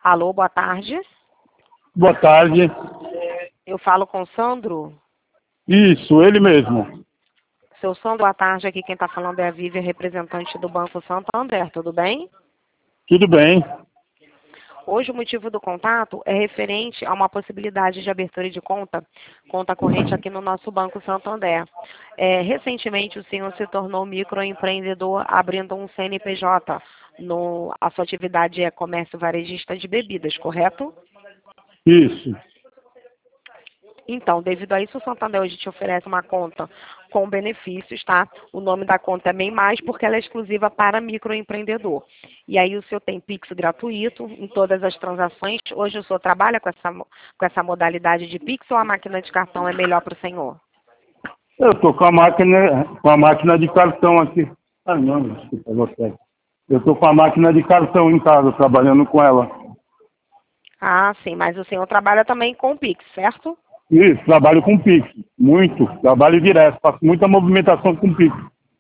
Alô, boa tarde. Boa tarde. Eu falo com o Sandro. Isso, ele mesmo. Seu Sandro, boa tarde. Aqui quem está falando é a Vivian, representante do Banco Santander. Tudo bem? Tudo bem? Hoje o motivo do contato é referente a uma possibilidade de abertura de conta corrente aqui no nosso Banco Santander. Recentemente o senhor se tornou microempreendedor abrindo um CNPJ. A sua atividade é comércio varejista de bebidas, correto? Isso. Então, devido a isso, o Santander hoje te oferece uma conta com benefícios, tá? O nome da conta é Bem Mais porque ela é exclusiva para microempreendedor. E aí o senhor tem Pix gratuito em todas as transações. Hoje o senhor trabalha com essa modalidade de Pix ou a máquina de cartão é melhor para o senhor? Eu estou com a máquina de cartão aqui. Ah, não, desculpa, você. Eu estou com a máquina de cartão em casa, trabalhando com ela. Ah, sim, mas o senhor trabalha também com Pix, certo? Isso, trabalho com Pix. Muito. Trabalho direto. Faço muita movimentação com Pix.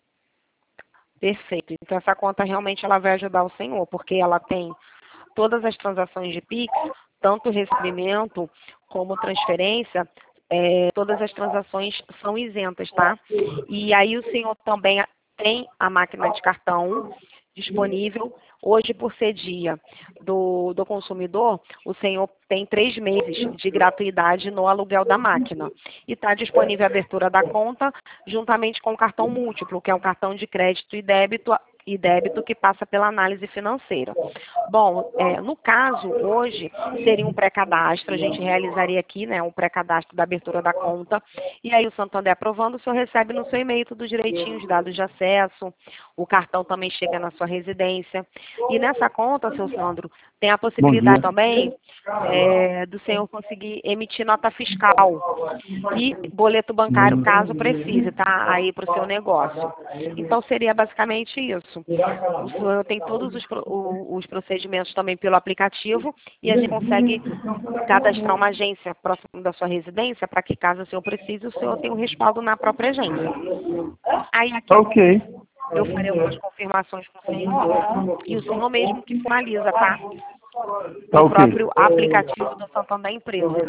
Perfeito. Então essa conta realmente ela vai ajudar o senhor, porque ela tem todas as transações de Pix, tanto recebimento como transferência, todas as transações são isentas, tá? E aí o senhor também tem a máquina de cartão disponível. Hoje, por ser dia do consumidor, o senhor tem 3 meses de gratuidade no aluguel da máquina. E está disponível a abertura da conta juntamente com o cartão múltiplo, que é um cartão de crédito e débito que passa pela análise financeira. Bom, no caso, hoje, seria um pré-cadastro, a gente realizaria aqui, né, um pré-cadastro da abertura da conta, e aí o Santander aprovando, o senhor recebe no seu e-mail tudo direitinho, os dados de acesso, o cartão também chega na sua residência. E nessa conta, seu Sandro, tem a Bom dia. possibilidade também do senhor conseguir emitir nota fiscal e boleto bancário, caso precise, tá? Aí para o seu negócio. Então, seria basicamente isso. O senhor tem todos os procedimentos também pelo aplicativo e a gente consegue cadastrar uma agência próximo da sua residência para que, caso o senhor precise, o senhor tenha um respaldo na própria agência. Aí aqui Ok. eu farei algumas confirmações com o senhor e o senhor mesmo que finaliza, tá? Tá No ok. próprio aplicativo do Santander Empresas.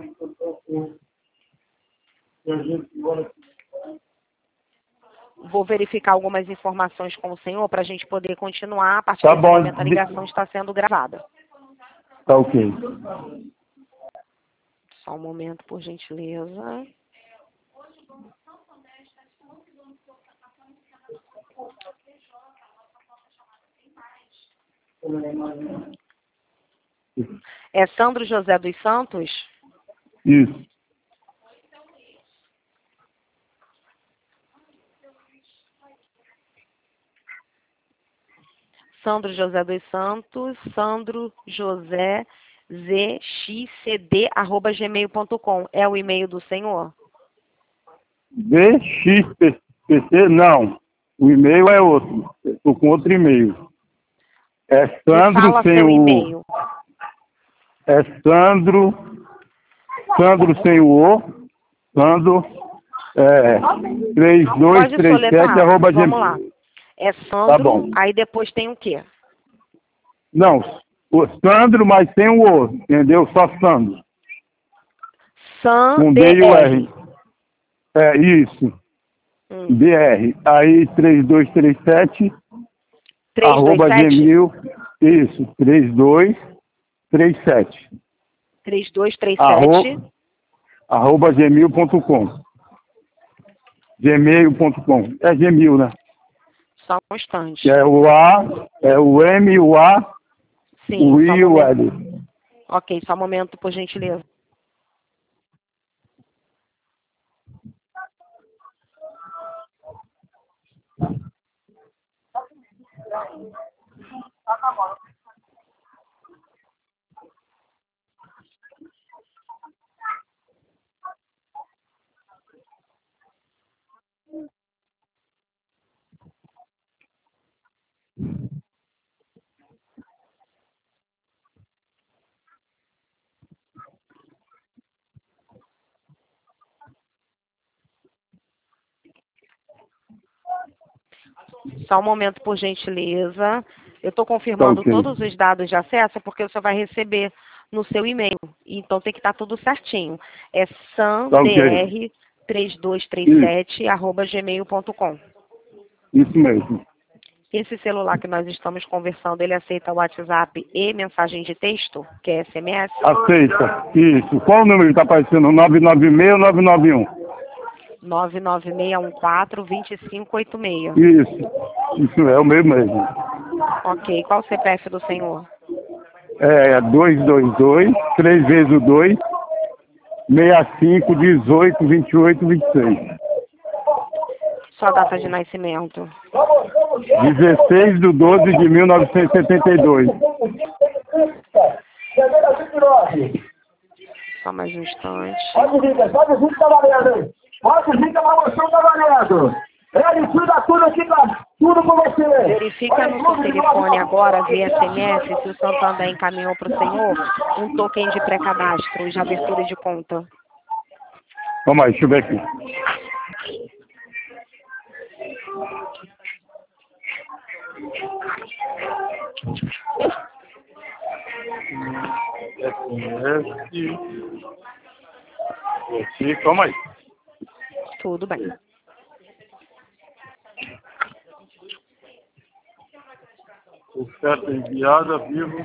Vou verificar algumas informações com o senhor para a gente poder continuar. A partir Tá desse bom. momento, a ligação está sendo gravada. Tá ok. Só um momento, por gentileza. É Sandro José dos Santos? Isso. Sandro José dos Santos, Sandro José zxcd@gmail.com. É o e-mail do senhor? VXPC, não. O e-mail é outro. Estou com outro e-mail. É Me Sandro fala sem seu o... e-mail. É Sandro sem o O. Sandro, Pode 3237 soletrar? arroba Vamos lá. gmail. É Tá Sandro, bom. aí depois tem o quê? Não, o Sandro, mas sem o O, entendeu? Só Sandro. Com D e o R. SANDR. É isso. DR. Aí 3237 arroba 327? gmail. Isso, 3237. 3237? Arroba gmail.com. Gmail.com. É Gmail, né? Só um instante. É o A, é o M, o A, Sim, o só um I e o momento. L. Ok, só um momento, por gentileza. Só um momento, por gentileza. Eu estou confirmando ok. todos os dados de acesso porque o senhor vai receber no seu e-mail. Então tem que estar tudo certinho. É Tá ok. sandr3237@gmail.com. Isso mesmo. Esse celular que nós estamos conversando, ele aceita WhatsApp e mensagem de texto, que é SMS? Aceita. Isso. Qual o número que está aparecendo? 996 ou 991? 99614-2586. Isso é o meu mesmo. Ok. Qual o CPF do senhor? É 222, 3 vezes o 2, 65, 18, 28, 26. Sua data de nascimento? 16 de 12 de 1972. Só mais um instante. Pode vir, tá valendo. Pode vir, que a promoção tá valendo. Ele cuida tudo aqui, tá tudo com você. Verifica no seu telefone agora, via SMS, se o Santander encaminhou para o senhor um token de pré-cadastro de abertura de conta. Vamos aí, deixa eu ver aqui. SMS. Calma aí. Tudo bem. Oferta enviada, vivo.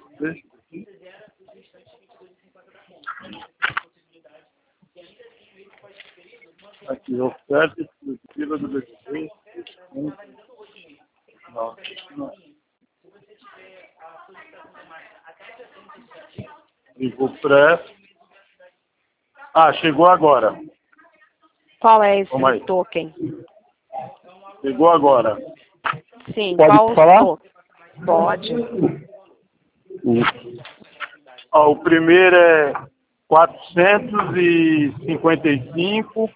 Aqui, oferta exclusiva do BTP. Não. Vivo pré. Ah, chegou agora. Qual é esse Vamos aí. token? Chegou agora. Sim, Pode qual o falar? token? Pode. Ó, o primeiro é 455,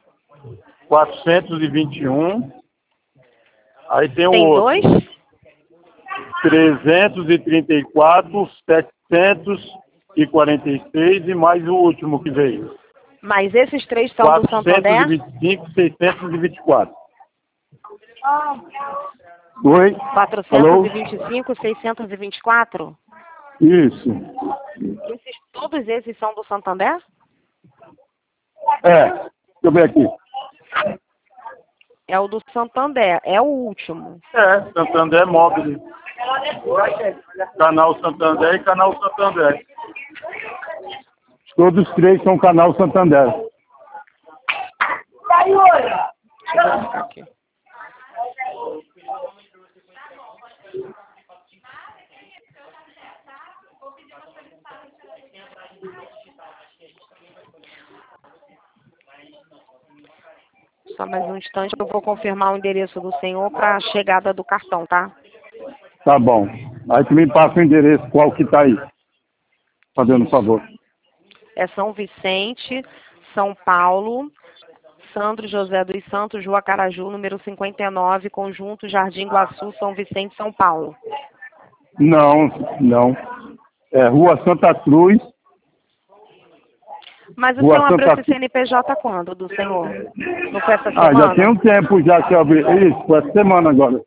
421. Aí tem o Tem outro. dois? 334, 746 e mais o último que veio. Mas esses três são do Santander? 425, 624. Oi? Alô? 425, 624? Isso. Todos esses são do Santander? Deixa eu ver aqui. É o do Santander, é o último. Santander Móvel. Canal Santander e Canal Santander. Todos os três são Canal Santander. Deixa eu verificar aqui. Só mais um instante, eu vou confirmar o endereço do senhor para a chegada do cartão, tá? Tá bom. Aí tu me passa o endereço, qual que tá aí. Fazendo um favor. É São Vicente, São Paulo, Sandro José dos Santos, Rua Caraju, número 59, Conjunto Jardim Iguaçu, São Vicente, São Paulo. Não. É Rua Santa Cruz. Mas o Rua senhor abriu Santa esse CNPJ quando, do senhor? Não foi essa semana? já tem um tempo já que eu abri. Isso, foi essa semana agora.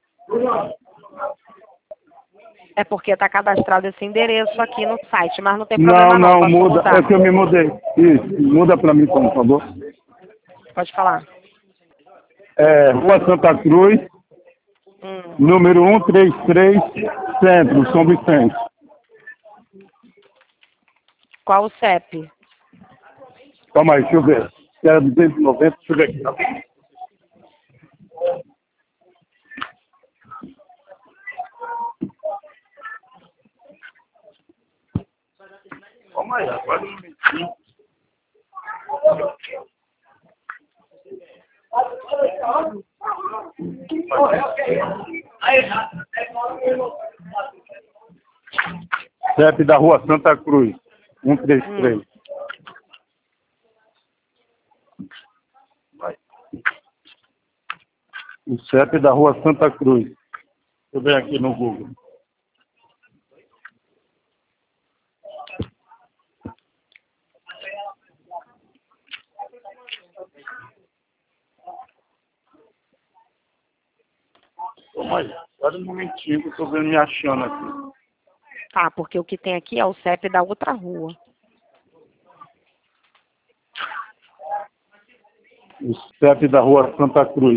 É porque está cadastrado esse endereço aqui no site, mas não tem problema não, posso muda. mudar. É que eu me mudei. Isso, muda pra mim, por favor. Pode falar. Rua Santa Cruz, número 133, Centro, São Vicente. Qual o CEP? Calma aí, deixa eu ver. Era 290, deixa eu ver aqui. Tá? Calma aí, agora um minutinho. CEP da Rua Santa Cruz, 133. Vai. O CEP da Rua Santa Cruz. Deixa eu ver aqui no Google. Toma aí. Espera um momentinho que eu tô vendo me achando aqui. Tá, porque o que tem aqui é o CEP da outra rua. O CEP da rua Santa Cruz.